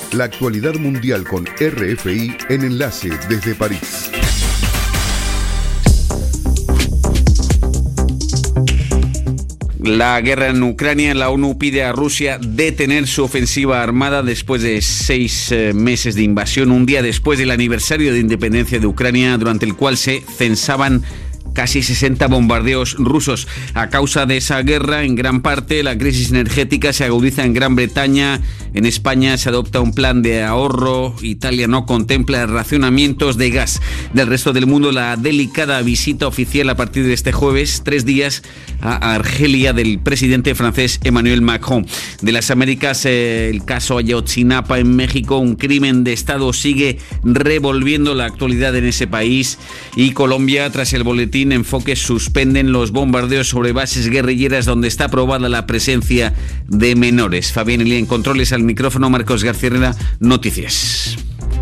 La actualidad mundial con RFI en Enlace desde París. La guerra en Ucrania, la ONU pide a Rusia detener su ofensiva armada después de 6 meses de invasión, un día después del aniversario de independencia de Ucrania, durante el cual se censaban casi 60 bombardeos rusos. A causa de esa guerra, en gran parte, la crisis energética se agudiza en Gran Bretaña. En España se adopta un plan de ahorro. Italia no contempla racionamientos de gas. Del resto del mundo, la delicada visita oficial a partir de este jueves, 3 días, a Argelia del presidente francés Emmanuel Macron. De las Américas, el caso Ayotzinapa en México, un crimen de Estado, sigue revolviendo la actualidad en ese país. Y Colombia, tras el boletín Enfoque, suspenden los bombardeos sobre bases guerrilleras donde está aprobada la presencia de menores. Fabián Elía en controles, al micrófono Marcos García Herrera, Noticias.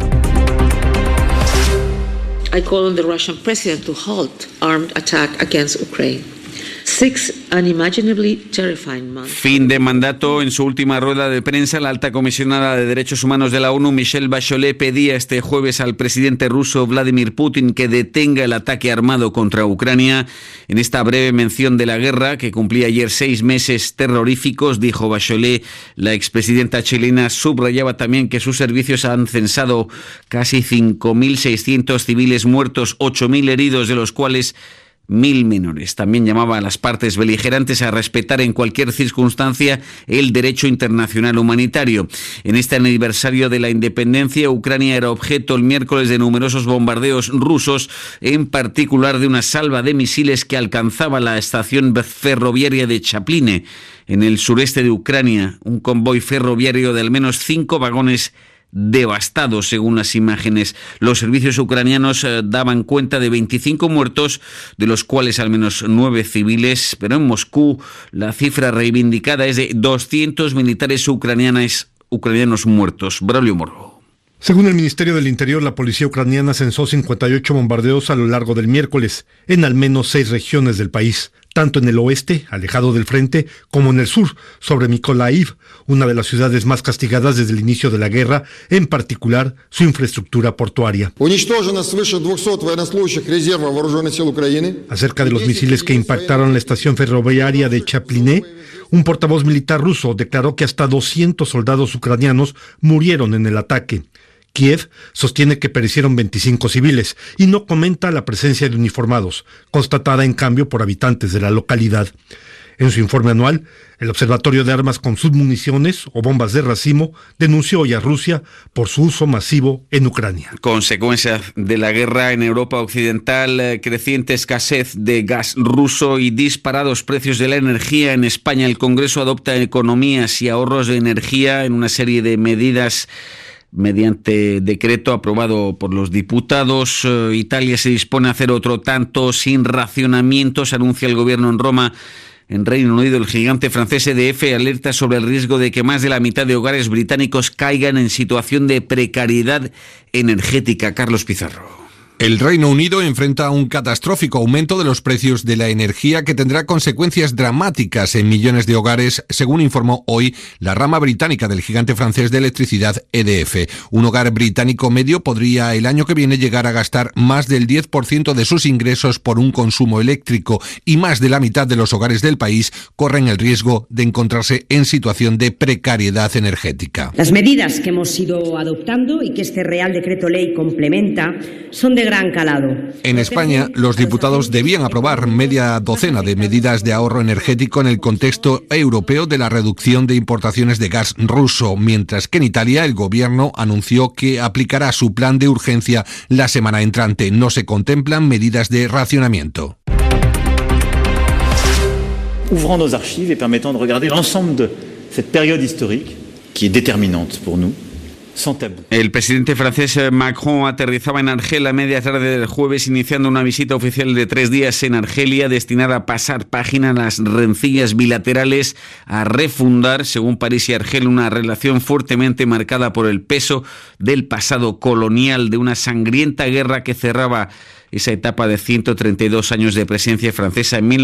I call on the Russian president to halt armed attack against Ukraine. 6 unimaginably terrifying months. Fin de mandato. En su última rueda de prensa, la alta comisionada de Derechos Humanos de la ONU, Michelle Bachelet, pedía este jueves al presidente ruso Vladimir Putin que detenga el ataque armado contra Ucrania. En esta breve mención de la guerra, que cumplía ayer 6 meses terroríficos, dijo Bachelet, la expresidenta chilena subrayaba también que sus servicios han censado casi 5.600 civiles muertos, 8.000 heridos, de los cuales 1.000 menores. También llamaba a las partes beligerantes a respetar en cualquier circunstancia el derecho internacional humanitario. En este aniversario de la independencia, Ucrania era objeto el miércoles de numerosos bombardeos rusos, en particular de una salva de misiles que alcanzaba la estación ferroviaria de Chapline, en el sureste de Ucrania. Un convoy ferroviario de al menos 5 vagones devastados, según las imágenes. Los servicios ucranianos daban cuenta de 25 muertos, de los cuales al menos 9 civiles, pero en Moscú la cifra reivindicada es de 200 militares ucranianos muertos. Braulio Morro. Según el Ministerio del Interior, la policía ucraniana censó 58 bombardeos a lo largo del miércoles, en al menos 6 regiones del país, tanto en el oeste, alejado del frente, como en el sur, sobre Mykolaiv, una de las ciudades más castigadas desde el inicio de la guerra, en particular su infraestructura portuaria. Acerca de los misiles que impactaron la estación ferroviaria de Chapline, un portavoz militar ruso declaró que hasta 200 soldados ucranianos murieron en el ataque. Kiev sostiene que perecieron 25 civiles y no comenta la presencia de uniformados, constatada en cambio por habitantes de la localidad. En su informe anual, el Observatorio de Armas con Submuniciones o Bombas de Racimo denunció hoy a Rusia por su uso masivo en Ucrania. Consecuencia de la guerra en Europa Occidental, creciente escasez de gas ruso y disparados precios de la energía. En España, el Congreso adopta economías y ahorros de energía en una serie de medidas mediante decreto aprobado por los diputados. Italia se dispone a hacer otro tanto sin racionamientos, anuncia el gobierno en Roma. En Reino Unido, el gigante francés EDF alerta sobre el riesgo de que más de la mitad de hogares británicos caigan en situación de precariedad energética. Carlos Pizarro. El Reino Unido enfrenta un catastrófico aumento de los precios de la energía que tendrá consecuencias dramáticas en millones de hogares, según informó hoy la rama británica del gigante francés de electricidad EDF. Un hogar británico medio podría el año que viene llegar a gastar más del 10% de sus ingresos por un consumo eléctrico, y más de la mitad de los hogares del país corren el riesgo de encontrarse en situación de precariedad energética. Las medidas que hemos ido adoptando y que este Real Decreto Ley complementa son de gran calado. En España, los diputados debían aprobar media docena de medidas de ahorro energético en el contexto europeo de la reducción de importaciones de gas ruso, mientras que en Italia el gobierno anunció que aplicará su plan de urgencia la semana entrante. No se contemplan medidas de racionamiento. Ouvrant nos archives et permettant de regarder l'ensemble de cette période historique qui est déterminante pour nous. El presidente francés Macron aterrizaba en Argel a media tarde del jueves, iniciando una visita oficial de 3 días en Argelia destinada a pasar página a las rencillas bilaterales, a refundar, según París y Argel, una relación fuertemente marcada por el peso del pasado colonial, de una sangrienta guerra que cerraba esa etapa de 132 años de presencia francesa en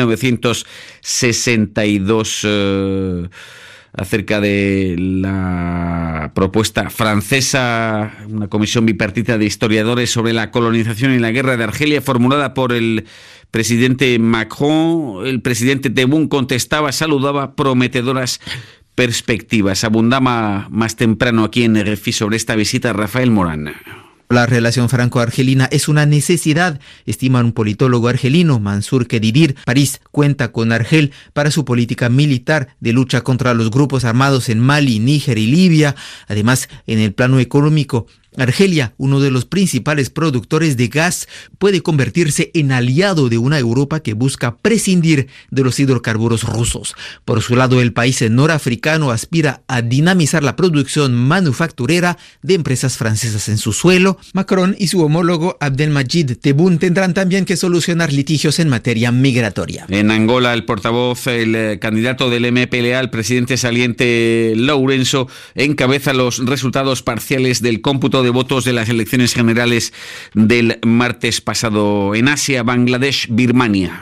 1962. Acerca de la propuesta francesa, una comisión bipartita de historiadores sobre la colonización y la guerra de Argelia, formulada por el presidente Macron. El presidente Tebboune saludaba prometedoras perspectivas. Abundaba más temprano aquí en RFI sobre esta visita Rafael Morán. La relación franco-argelina es una necesidad, estima un politólogo argelino, Mansour Khedidir. París cuenta con Argel para su política militar de lucha contra los grupos armados en Mali, Níger y Libia. Además, en el plano económico, Argelia, uno de los principales productores de gas, puede convertirse en aliado de una Europa que busca prescindir de los hidrocarburos rusos. Por su lado, el país norafricano aspira a dinamizar la producción manufacturera de empresas francesas en su suelo. Macron y su homólogo Abdelmadjid Tebboune tendrán también que solucionar litigios en materia migratoria. En Angola, el candidato del MPLA, el presidente saliente Lourenço, encabeza los resultados parciales del cómputo de votos de las elecciones generales del martes pasado. En Asia, Bangladesh, Birmania.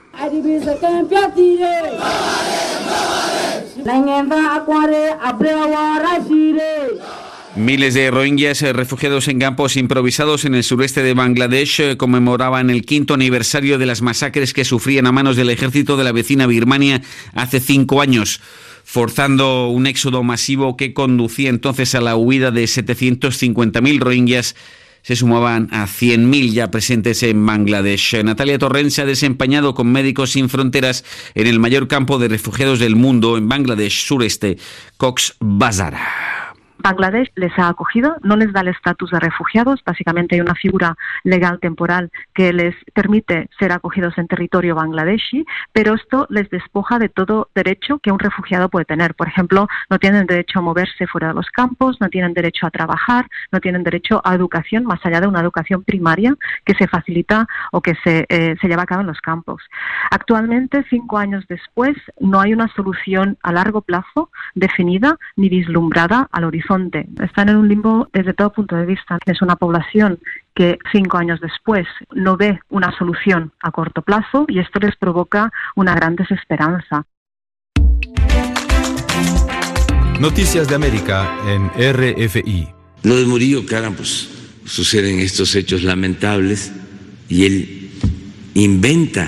Miles de rohingyas refugiados en campos improvisados en el sureste de Bangladesh conmemoraban el 5º aniversario de las masacres que sufrían a manos del ejército de la vecina Birmania hace 5 años, forzando un éxodo masivo que conducía entonces a la huida de 750.000 rohingyas. Se sumaban a 100.000 ya presentes en Bangladesh. Natalia Torrent se ha desempeñado con Médicos Sin Fronteras en el mayor campo de refugiados del mundo, en Bangladesh sureste, Cox's Bazar. Bangladesh les ha acogido, no les da el estatus de refugiados, básicamente hay una figura legal temporal que les permite ser acogidos en territorio bangladeshi, pero esto les despoja de todo derecho que un refugiado puede tener. Por ejemplo, no tienen derecho a moverse fuera de los campos, no tienen derecho a trabajar, no tienen derecho a educación, más allá de una educación primaria que se facilita o que se lleva a cabo en los campos. Actualmente, 5 años después, no hay una solución a largo plazo definida ni vislumbrada al horizonte. Están en un limbo desde todo punto de vista. Es una población que 5 años después no ve una solución a corto plazo y esto les provoca una gran desesperanza. Noticias de América en RFI. Lo de Murillo Karam, pues suceden estos hechos lamentables y él inventa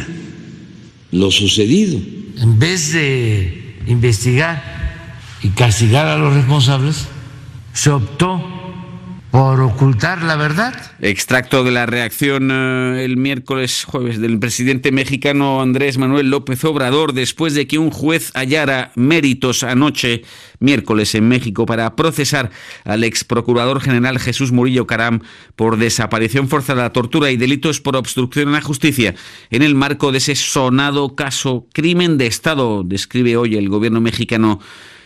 lo sucedido. En vez de investigar y castigar a los responsables, se optó por ocultar la verdad. Extracto de la reacción el jueves del presidente mexicano Andrés Manuel López Obrador después de que un juez hallara méritos anoche, miércoles, en México para procesar al ex procurador general Jesús Murillo Karam por desaparición forzada, tortura y delitos por obstrucción a la justicia en el marco de ese sonado caso crimen de Estado, describe hoy el gobierno mexicano.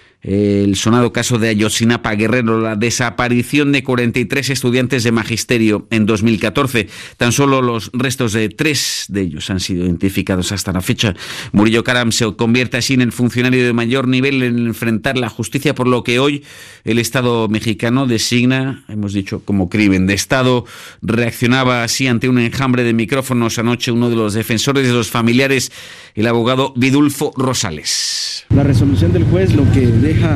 El sonado caso de Ayotzinapa, Guerrero, la desaparición de 43 estudiantes de magisterio en 2014. Tan solo los restos de 3 de ellos han sido identificados hasta la fecha. Murillo Karam se convierte así en el funcionario de mayor nivel en enfrentar la justicia, por lo que hoy el Estado mexicano designa, hemos dicho, como crimen de Estado. Reaccionaba así ante un enjambre de micrófonos anoche uno de los defensores de los familiares, el abogado Vidulfo Rosales. La resolución del juez lo que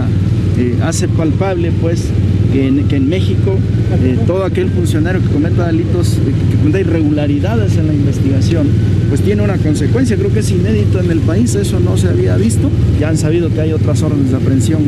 hace palpable pues que en México todo aquel funcionario que cometa delitos, que cometa irregularidades en la investigación, pues tiene una consecuencia. Creo que es inédito en el país, eso no se había visto. Ya han sabido que hay otras órdenes de aprehensión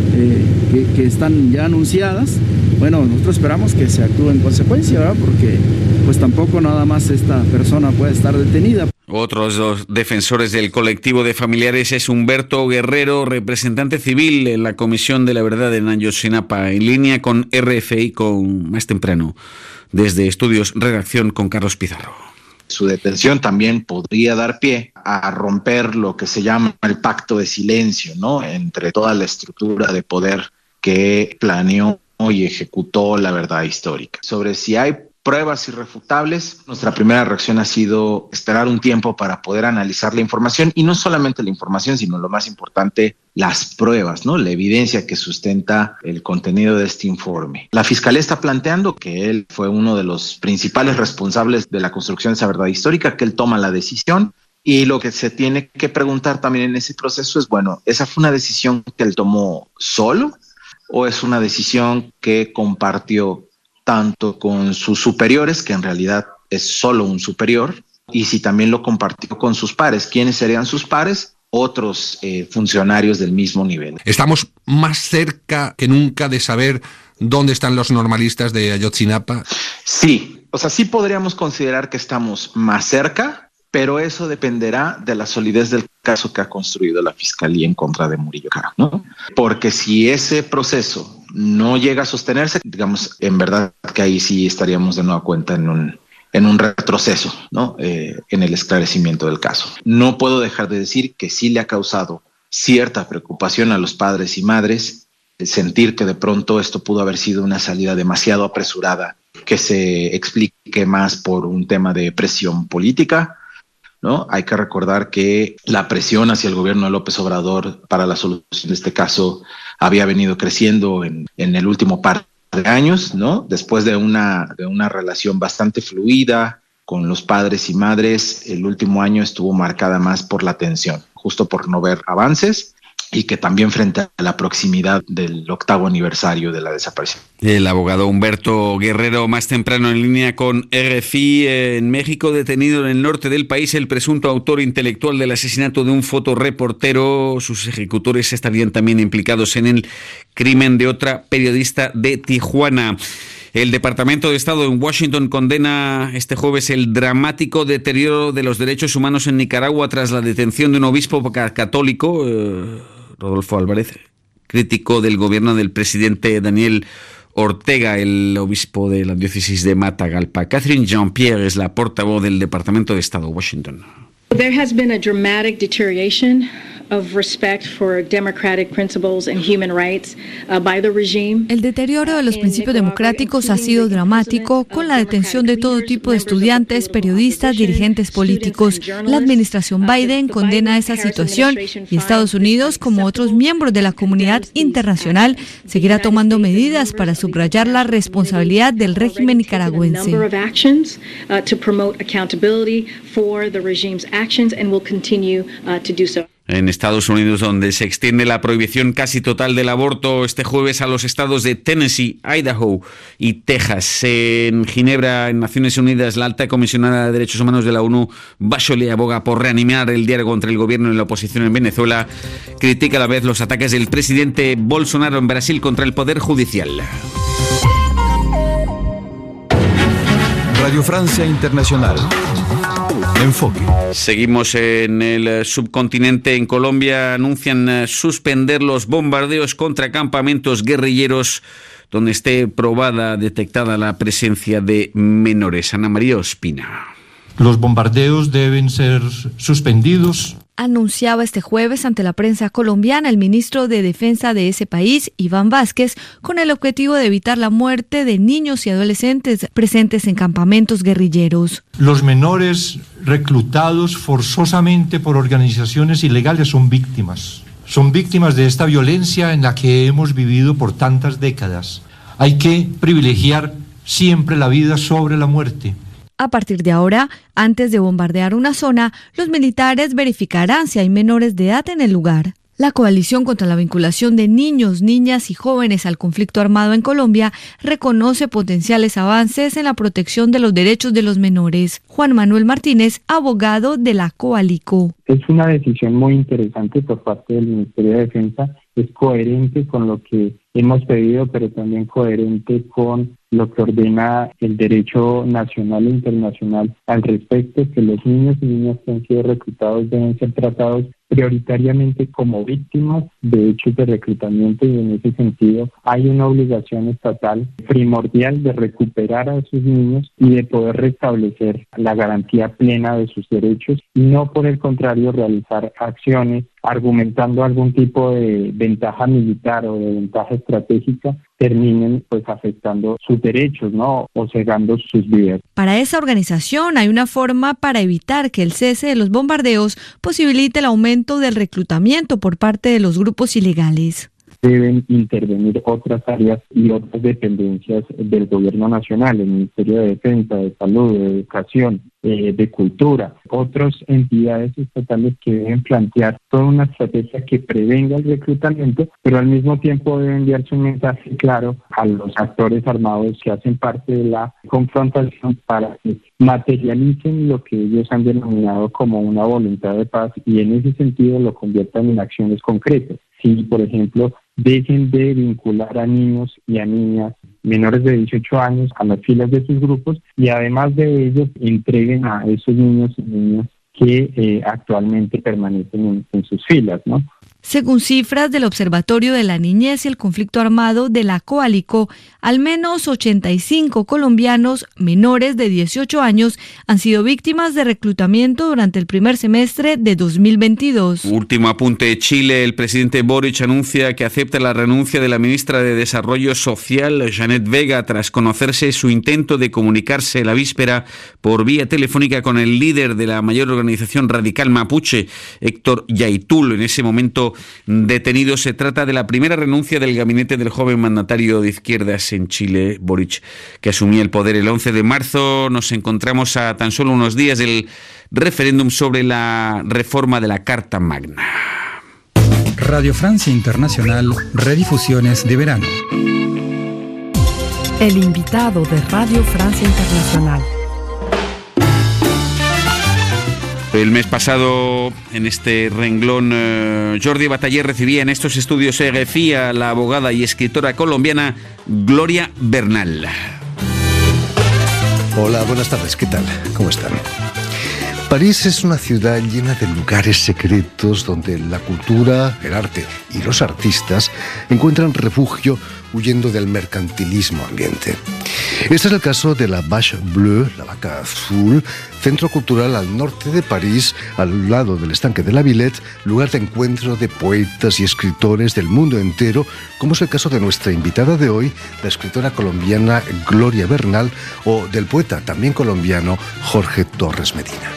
que están ya anunciadas. Bueno, nosotros esperamos que se actúe en consecuencia, ¿verdad? Porque pues tampoco nada más esta persona puede estar detenida. Otros dos defensores del colectivo de familiares es Humberto Guerrero, representante civil en la Comisión de la Verdad en Ayotzinapa, en línea con RFI con más temprano. Desde Estudios Redacción con Carlos Pizarro. Su detención también podría dar pie a romper lo que se llama el pacto de silencio, ¿no? Entre toda la estructura de poder que planeó y ejecutó la verdad histórica. Sobre si hay pruebas irrefutables, nuestra primera reacción ha sido esperar un tiempo para poder analizar la información, y no solamente la información, sino lo más importante, las pruebas, ¿no? La evidencia que sustenta el contenido de este informe. La Fiscalía está planteando que él fue uno de los principales responsables de la construcción de esa verdad histórica, que él toma la decisión, y lo que se tiene que preguntar también en ese proceso es, bueno, ¿esa fue una decisión que él tomó solo? o es una decisión que compartió tanto con sus superiores, que en realidad es solo un superior, y si también lo compartió con sus pares. ¿Quiénes serían sus pares? Otros funcionarios del mismo nivel. Estamos más cerca que nunca de saber dónde están los normalistas de Ayotzinapa. Sí, o sea, sí podríamos considerar que estamos más cerca, pero eso dependerá de la solidez del caso que ha construido la Fiscalía en contra de Murillo Karam, ¿no? Porque si ese proceso no llega a sostenerse, digamos, en verdad que ahí sí estaríamos de nueva cuenta en un retroceso, ¿no? En el esclarecimiento del caso. No puedo dejar de decir que sí le ha causado cierta preocupación a los padres y madres el sentir que de pronto esto pudo haber sido una salida demasiado apresurada, que se explique más por un tema de presión política, ¿no? Hay que recordar que la presión hacia el gobierno de López Obrador para la solución de este caso había venido creciendo en el último par de años, ¿no? Después de una relación bastante fluida con los padres y madres, el último año estuvo marcada más por la tensión, justo por no ver avances, y que también frente a la proximidad del 8º aniversario de la desaparición. El abogado Humberto Guerrero, más temprano en línea con RFI. En México, detenido en el norte del país el presunto autor intelectual del asesinato de un fotoreportero. Sus ejecutores estarían también implicados en el crimen de otra periodista de Tijuana. El Departamento de Estado en Washington condena este jueves el dramático deterioro de los derechos humanos en Nicaragua tras la detención de un obispo católico, Rodolfo Álvarez, crítico del gobierno del presidente Daniel Ortega, el obispo de la diócesis de Matagalpa. Catherine Jean-Pierre es la portavoz del Departamento de Estado, Washington. There has been a dramatic deterioration of respect for democratic principles and human rights by the regime. El deterioro de los principios democráticos ha sido dramático, con la detención de todo tipo de estudiantes, periodistas, dirigentes políticos. La administración Biden condena esa situación y Estados Unidos, como otros miembros de la comunidad internacional, seguirá tomando medidas para subrayar la responsabilidad del régimen nicaragüense. En Estados Unidos, donde se extiende la prohibición casi total del aborto este jueves a los estados de Tennessee, Idaho y Texas. En Ginebra, en Naciones Unidas, la alta comisionada de Derechos Humanos de la ONU, Bachelet, aboga por reanimar el diálogo entre el gobierno y la oposición en Venezuela. Critica a la vez los ataques del presidente Bolsonaro en Brasil contra el Poder Judicial. Radio Francia Internacional. Enfoque. Seguimos en el subcontinente. En Colombia anuncian suspender los bombardeos contra campamentos guerrilleros donde esté detectada la presencia de menores. Ana María Ospina. Los bombardeos deben ser suspendidos. Anunciaba este jueves ante la prensa colombiana el ministro de Defensa de ese país, Iván Vázquez, con el objetivo de evitar la muerte de niños y adolescentes presentes en campamentos guerrilleros. Los menores reclutados forzosamente por organizaciones ilegales son víctimas. Son víctimas de esta violencia en la que hemos vivido por tantas décadas. Hay que privilegiar siempre la vida sobre la muerte. A partir de ahora, antes de bombardear una zona, los militares verificarán si hay menores de edad en el lugar. La Coalición contra la Vinculación de Niños, Niñas y Jóvenes al Conflicto Armado en Colombia reconoce potenciales avances en la protección de los derechos de los menores. Juan Manuel Martínez, abogado de la Coalico. Es una decisión muy interesante por parte del Ministerio de Defensa. Es coherente con lo que hemos pedido, pero también coherente con lo que ordena el derecho nacional e internacional al respecto, que los niños y niñas que han sido reclutados deben ser tratados prioritariamente como víctimas de hechos de reclutamiento, y en ese sentido hay una obligación estatal primordial de recuperar a esos niños y de poder restablecer la garantía plena de sus derechos, y no por el contrario realizar acciones argumentando algún tipo de ventaja militar o de ventaja estratégica, terminen pues afectando sus derechos, ¿no? O cegando sus vidas. Para esa organización hay una forma para evitar que el cese de los bombardeos posibilite el aumento del reclutamiento por parte de los grupos ilegales. deben intervenir otras áreas y otras dependencias del gobierno nacional, el Ministerio de Defensa, de Salud, de Educación, de Cultura, otras entidades estatales que deben plantear toda una estrategia que prevenga el reclutamiento, pero al mismo tiempo debe enviarse un mensaje claro a los actores armados que hacen parte de la confrontación para que materialicen lo que ellos han denominado como una voluntad de paz y en ese sentido lo conviertan en acciones concretas. Si, por ejemplo, dejen de vincular a niños y a niñas menores de 18 años a las filas de sus grupos y además de ellos entreguen a esos niños y niñas que actualmente permanecen en sus filas, ¿no? Según cifras del Observatorio de la Niñez y el Conflicto Armado de la Coalico, al menos 85 colombianos menores de 18 años han sido víctimas de reclutamiento durante el primer semestre de 2022. Último apunte. Chile. El presidente Boric anuncia que acepta la renuncia de la ministra de Desarrollo Social, Janet Vega, tras conocerse su intento de comunicarse la víspera por vía telefónica con el líder de la mayor organización radical mapuche, Héctor Yaitul, en ese momento detenido. Se trata de la primera renuncia del gabinete del joven mandatario de izquierdas en Chile, Boric, que asumía el poder el 11 de marzo. Nos encontramos a tan solo unos días del referéndum sobre la reforma de la Carta Magna. Radio Francia Internacional, redifusiones de verano. El invitado de Radio Francia Internacional. El mes pasado, en este renglón, Jordi Bataller recibía en estos estudios RFI a la abogada y escritora colombiana Gloria Bernal. Hola, buenas tardes, ¿qué tal? ¿Cómo están? París es una ciudad llena de lugares secretos donde la cultura, el arte y los artistas encuentran refugio huyendo del mercantilismo ambiente. Este es el caso de la Vache Bleue, la vaca azul, centro cultural al norte de París, al lado del estanque de la Villette, lugar de encuentro de poetas y escritores del mundo entero, como es el caso de nuestra invitada de hoy, la escritora colombiana Gloria Bernal, o del poeta también colombiano Jorge Torres Medina.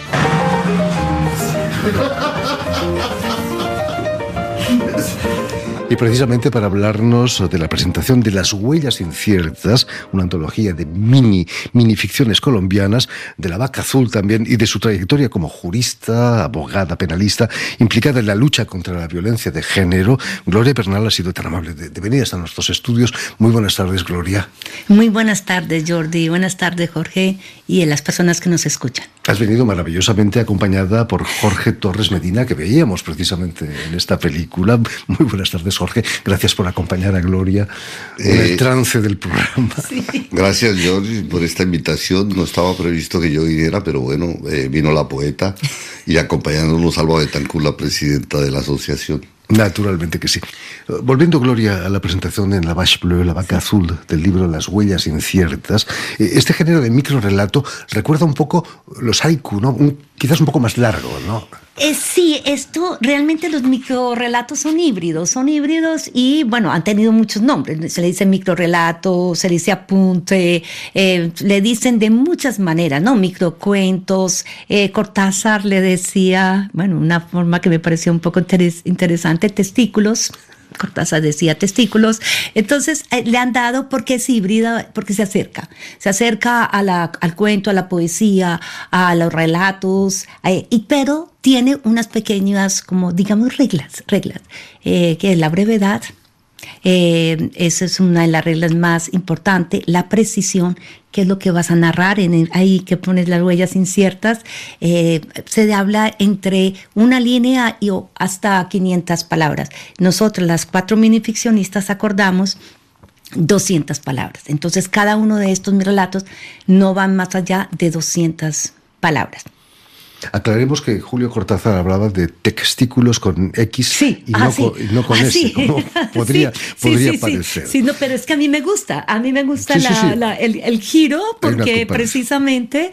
Y precisamente para hablarnos de la presentación de Las Huellas Inciertas, una antología de minificciones colombianas, de la Vaca Azul también, y de su trayectoria como jurista, abogada, penalista, implicada en la lucha contra la violencia de género, Gloria Bernal ha sido tan amable de venir hasta nuestros estudios. Muy buenas tardes, Gloria. Muy buenas tardes, Jordi. Buenas tardes, Jorge, y a las personas que nos escuchan. Has venido maravillosamente acompañada por Jorge Torres Medina, que veíamos precisamente en esta película. Muy buenas tardes, Jorge. Gracias por acompañar a Gloria en el trance del programa. Sí. Gracias, Jordi, por esta invitación. No estaba previsto que yo viniera, pero bueno, vino la poeta y acompañándonos Alba Betancourt, la presidenta de la asociación. Naturalmente que sí. Volviendo, Gloria, a la presentación en la Vache Bleue, la vaca azul, del libro Las Huellas Inciertas, este género de microrelato recuerda un poco los haiku, ¿no? Quizás un poco más largo, ¿no? Sí, realmente los microrelatos son híbridos y, bueno, han tenido muchos nombres. Se le dice microrelato, se le dice apunte, le dicen de muchas maneras, ¿no? Microcuentos. Cortázar le decía, bueno, una forma que me pareció un poco interesante, testículos. Cortázar decía testículos. Entonces le han dado, porque es híbrida, porque se acerca al cuento, a la poesía, a los relatos, pero tiene unas pequeñas, como digamos, reglas, que es la brevedad. Esa es una de las reglas más importantes, la precisión, que es lo que vas a narrar ahí que pones las huellas inciertas. Se habla entre una línea y hasta 500 palabras. Nosotros, las 4 minificcionistas, acordamos 200 palabras. Entonces, cada uno de estos relatos no van más allá de 200 palabras. Aclaremos que Julio Cortázar hablaba de testículos con X y no con S, como podría parecer. Sí, no, pero es que a mí me gusta el giro, porque precisamente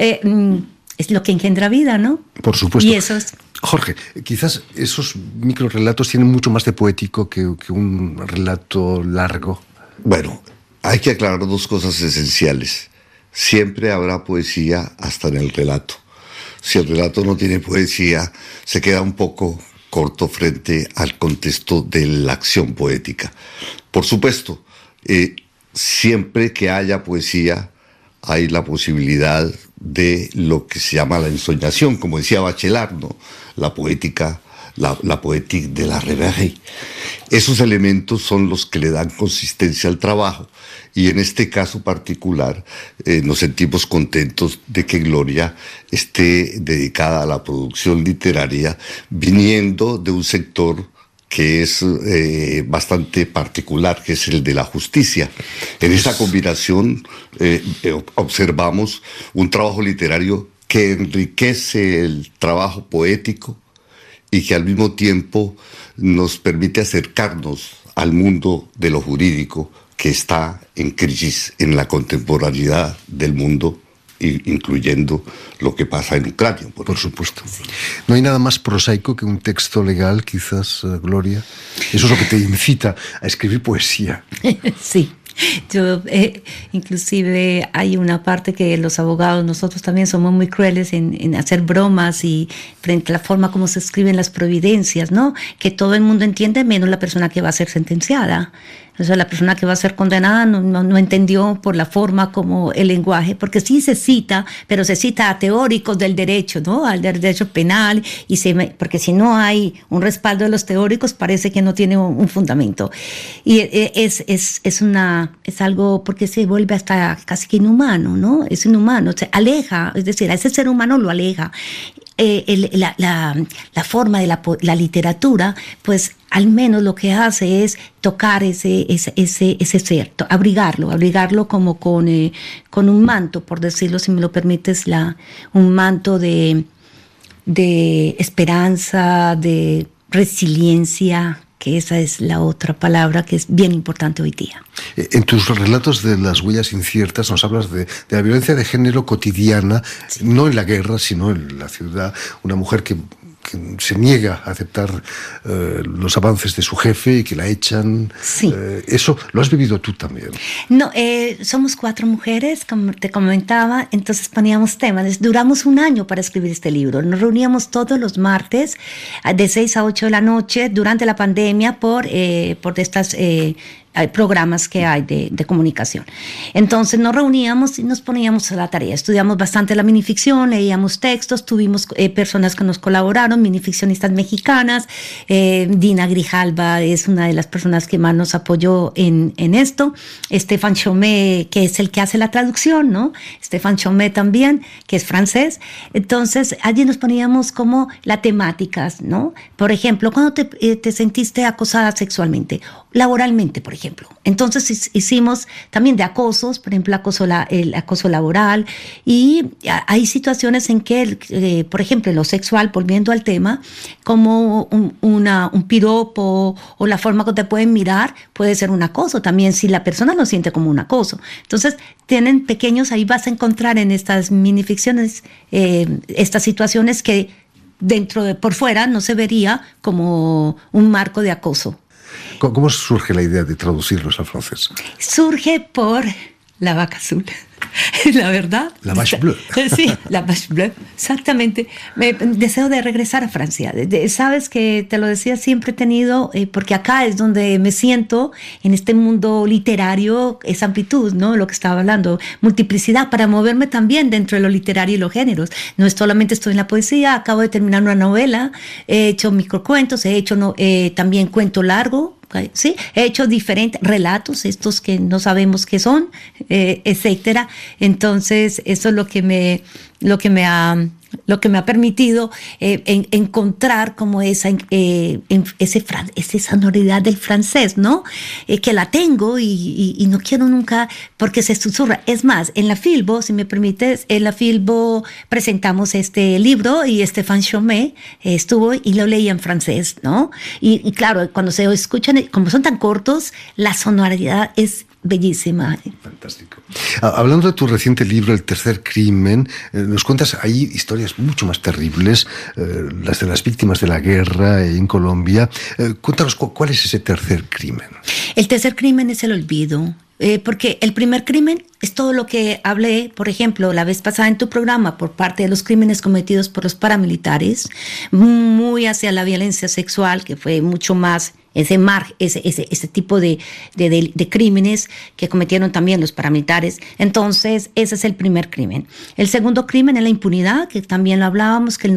es lo que engendra vida, ¿no? Por supuesto. Y eso es... Jorge, quizás esos microrelatos tienen mucho más de poético que un relato largo. Bueno, hay que aclarar 2 cosas esenciales. Siempre habrá poesía hasta en el relato. Si el relato no tiene poesía, se queda un poco corto frente al contexto de la acción poética. Por supuesto, siempre que haya poesía, hay la posibilidad de lo que se llama la ensoñación, como decía Bachelard, ¿no? La poética, la poética de la rêverie. Esos elementos son los que le dan consistencia al trabajo, y en este caso particular nos sentimos contentos de que Gloria esté dedicada a la producción literaria, viniendo de un sector que es bastante particular, que es el de la justicia. En esa combinación observamos un trabajo literario que enriquece el trabajo poético y que al mismo tiempo nos permite acercarnos al mundo de lo jurídico, que está en crisis en la contemporaneidad del mundo, incluyendo lo que pasa en Ucrania. Por supuesto. No hay nada más prosaico que un texto legal, quizás, Gloria. Eso es lo que te incita a escribir poesía. Sí. Yo, inclusive hay una parte que los abogados, nosotros también somos muy crueles en hacer bromas y frente a la forma como se escriben las providencias, ¿no? Que todo el mundo entiende, menos la persona que va a ser sentenciada. O sea, la persona que va a ser condenada no entendió por la forma como el lenguaje, porque sí se cita, pero se cita a teóricos del derecho, ¿no? Al derecho penal, porque si no hay un respaldo de los teóricos, parece que no tiene un fundamento. Y es algo, porque se vuelve hasta casi que inhumano, ¿no? Es inhumano, se aleja, es decir, a ese ser humano lo aleja. La forma de la literatura, pues al menos lo que hace es tocar ese ser, abrigarlo como con un manto, por decirlo, si me lo permites, un manto de esperanza, de resiliencia, que esa es la otra palabra que es bien importante hoy día. En tus relatos de las huellas inciertas nos hablas de la violencia de género cotidiana, sí, no en la guerra, sino en la ciudad. Una mujer que se niega a aceptar los avances de su jefe y que la echan. Sí. Eso lo has vivido tú también. No, somos 4 mujeres, como te comentaba, entonces poníamos temas. Duramos un año para escribir este libro. Nos reuníamos todos los martes de 6 a 8 de la noche durante la pandemia por estas hay programas que hay de comunicación. Entonces nos reuníamos y nos poníamos a la tarea. Estudiamos bastante la minificción, leíamos textos, tuvimos personas que nos colaboraron, minificcionistas mexicanas. Dina Grijalva es una de las personas que más nos apoyó en esto. Stéphane Chomet, que es el que hace la traducción, ¿no? Stéphane Chomet también, que es francés. Entonces allí nos poníamos como las temáticas, ¿no? Por ejemplo, ¿cuándo te sentiste acosada sexualmente? Laboralmente, por ejemplo. Entonces hicimos también de acosos, por ejemplo, el acoso laboral, y hay situaciones en que, por ejemplo, en lo sexual, volviendo al tema, como un piropo o la forma que te pueden mirar puede ser un acoso también, si la persona lo siente como un acoso. Entonces, tienen pequeños, ahí vas a encontrar en estas minificciones estas situaciones que por fuera no se vería como un marco de acoso. ¿Cómo surge la idea de traducirlos al francés? Surge por La vaca azul. La verdad. La vache bleue. Sí, la vache bleue, exactamente. Deseo de regresar a Francia. Sabes que te lo decía, siempre he tenido, porque acá es donde me siento en este mundo literario, esa amplitud, ¿no? Lo que estaba hablando, multiplicidad, para moverme también dentro de lo literario y los géneros. No es solamente estoy en la poesía, acabo de terminar una novela, he hecho microcuentos, he hecho también cuento largo. Sí, he hecho diferentes relatos, estos que no sabemos qué son, etcétera. Entonces, eso es lo que me ha permitido encontrar como esa sonoridad del francés, ¿no? Que la tengo y no quiero nunca, porque se susurra. Es más, en la Filbo, si me permites, en la Filbo presentamos este libro y Stéphane Chomet estuvo y lo leía en francés, ¿no? Y claro, cuando se escuchan, como son tan cortos, la sonoridad es bellísima. Fantástico. Hablando de tu reciente libro, El tercer crimen, nos cuentas ahí historias mucho más terribles, las de las víctimas de la guerra en Colombia. Cuéntanos, ¿cuál es ese tercer crimen? El tercer crimen es el olvido. porque el primer crimen es todo lo que hablé, por ejemplo, la vez pasada en tu programa, por parte de los crímenes cometidos por los paramilitares, muy hacia la violencia sexual, que fue mucho más ese tipo de crímenes que cometieron también los paramilitares. Entonces, ese es el primer crimen. El segundo crimen es la impunidad, que también lo hablábamos, que el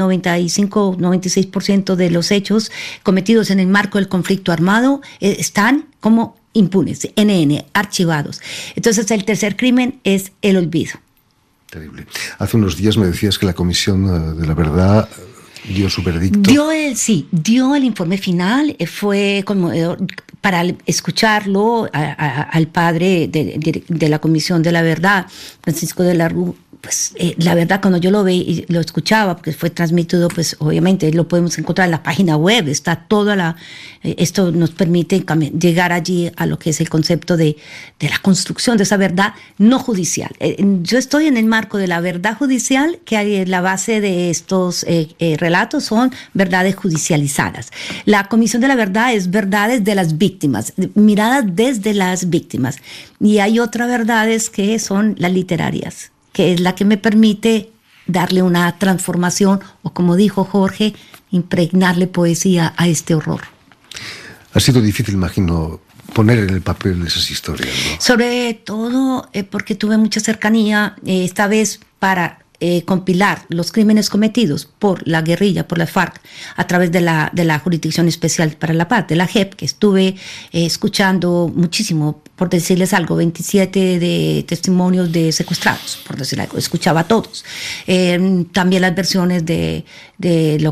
95-96% de los hechos cometidos en el marco del conflicto armado están como impunes, NN, archivados. Entonces, el tercer crimen es el olvido. Terrible. Hace unos días me decías que la Comisión de la Verdad dio su veredicto. Dio el informe final. Fue conmovedor para escucharlo al padre de la Comisión de la Verdad, Francisco de la Rúa. Pues la verdad, cuando yo lo veía y lo escuchaba, porque fue transmitido, pues obviamente lo podemos encontrar en la página web, está toda esto nos permite llegar allí a lo que es el concepto de la construcción de esa verdad no judicial. Yo estoy en el marco de la verdad judicial, que hay la base de estos relatos son verdades judicializadas. La Comisión de la Verdad es verdades de las víctimas, miradas desde las víctimas. Y hay otras verdades que son las literarias, que es la que me permite darle una transformación, o como dijo Jorge, impregnarle poesía a este horror. Ha sido difícil, imagino, poner en el papel esas historias, ¿no? Sobre todo porque tuve mucha cercanía, esta vez para compilar los crímenes cometidos por la guerrilla, por la FARC, a través de la Jurisdicción Especial para la Paz, de la JEP, que estuve escuchando muchísimo, por decirles algo, 27 de testimonios de secuestrados, por decir algo, escuchaba a todos. También las versiones de lo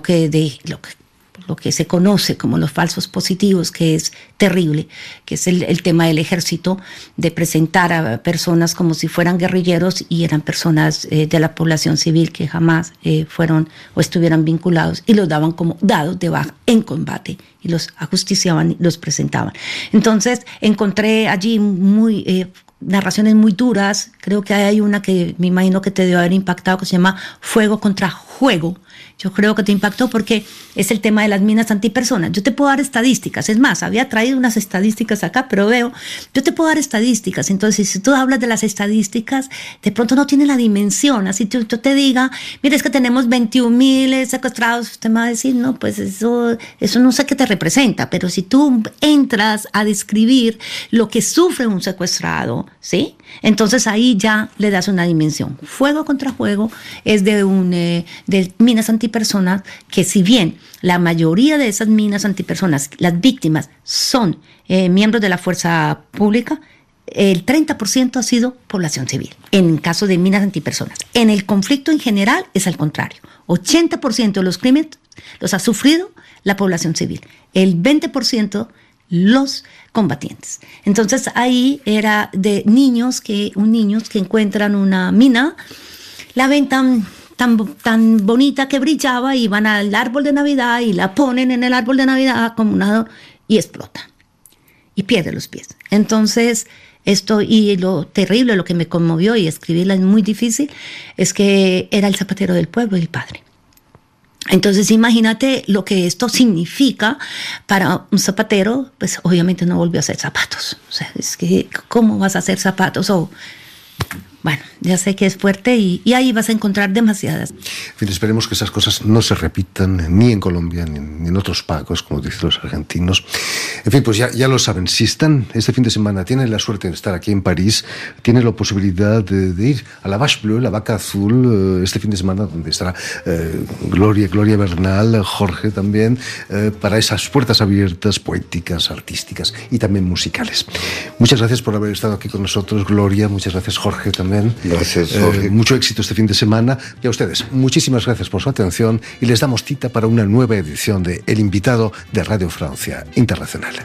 que se conoce como los falsos positivos, que es terrible, que es el tema del ejército, de presentar a personas como si fueran guerrilleros y eran personas de la población civil que jamás fueron o estuvieran vinculados, y los daban como dados de baja en combate y los ajusticiaban y los presentaban. Entonces encontré allí narraciones muy duras. Creo que hay una que me imagino que te debe haber impactado, que se llama Fuego contra Juego. Yo creo que te impactó porque es el tema de las minas antipersonas. Yo te puedo dar estadísticas, es más, había traído unas estadísticas acá, pero yo te puedo dar estadísticas. Entonces, si tú hablas de las estadísticas, de pronto no tiene la dimensión. Así yo te diga, mira, es que tenemos 21,000 secuestrados, usted me va a decir, no, pues eso no sé qué te representa, pero si tú entras a describir lo que sufre un secuestrado, ¿sí? Entonces ahí ya le das una dimensión. Fuego contra Juego es de minas antipersonas, que si bien la mayoría de esas minas antipersonas, las víctimas son miembros de la fuerza pública, el 30% ha sido población civil, en caso de minas antipersonas. En el conflicto en general es al contrario. 80% de los crímenes los ha sufrido la población civil. El 20% los combatientes. Entonces ahí era de niños que encuentran una mina, la ven tan bonita que brillaba, y van al árbol de Navidad y la ponen en el árbol de Navidad como y explota y pierde los pies. Entonces y lo terrible, lo que me conmovió, y escribirla es muy difícil, es que era el zapatero del pueblo y el padre. Entonces imagínate lo que esto significa para un zapatero. Pues obviamente no volvió a hacer zapatos. O sea, es que ¿cómo vas a hacer zapatos? Bueno, ya sé que es fuerte, y ahí vas a encontrar demasiadas. En fin, esperemos que esas cosas no se repitan ni en Colombia ni en otros pagos, como dicen los argentinos. En fin, pues ya lo saben. Si están este fin de semana, tienen la suerte de estar aquí en París, tienen la posibilidad de ir a la Vache Bleue, la Vaca Azul, este fin de semana, donde estará Gloria Bernal, Jorge también, para esas puertas abiertas, poéticas, artísticas y también musicales. Muchas gracias por haber estado aquí con nosotros, Gloria. Muchas gracias, Jorge, también. Gracias, Jorge. Mucho éxito este fin de semana. Y a ustedes, muchísimas gracias por su atención, y les damos cita para una nueva edición de El Invitado de Radio Francia Internacional.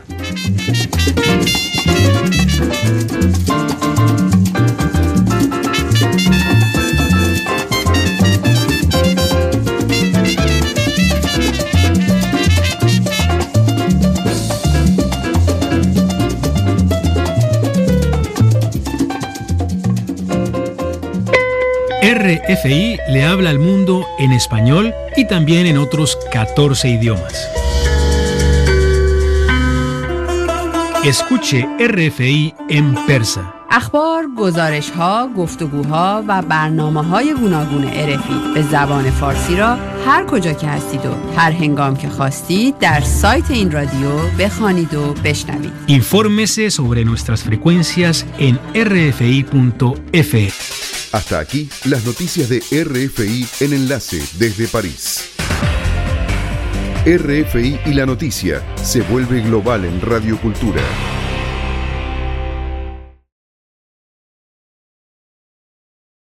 RFI le habla al mundo en español y también en otros 14 idiomas. Escuche RFI en persa. اخبار، گزارش‌ها، گفتگوها و برنامه‌های گوناگون RFI به زبان فارسی را هر کجا که هستید و هر هنگام که خواستید در سایت این رادیو بخوانید و بشنوید. Infórmese sobre nuestras frecuencias en rfi.fe. Hasta aquí las noticias de RFI en enlace desde París. RFI y la noticia se vuelve global en Radio Cultura.